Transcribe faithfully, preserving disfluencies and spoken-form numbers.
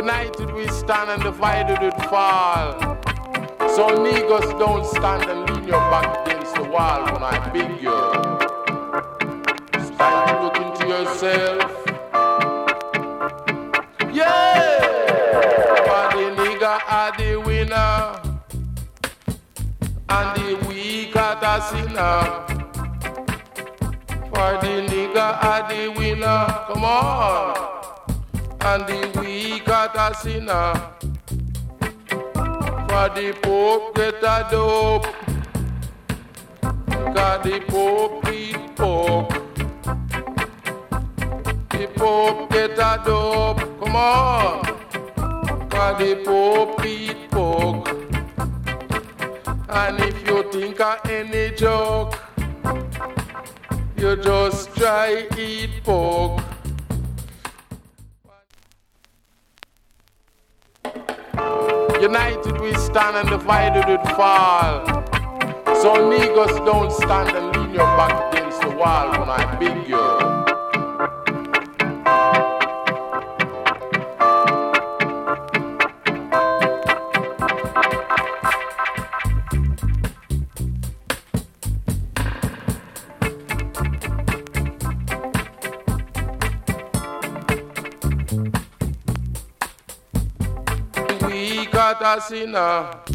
United we stand and divided we fall. So niggas don't stand and lean your back against the wall when I beg you. It's time to look into yourself. Yeah! For the nigga are the winner, and the weak are the sinner. For the nigga are the winner, come on. And the weak are the sinner. For the Pope get a dope, cause the Pope beat Pope. The Pope get a dope, come on, cause the Pope beat Pope. And if you think of any joke, you just try eat pork. United we stand and divided we fall. So niggas don't stand and lean your back against the wall when I beg you. Got a sinner,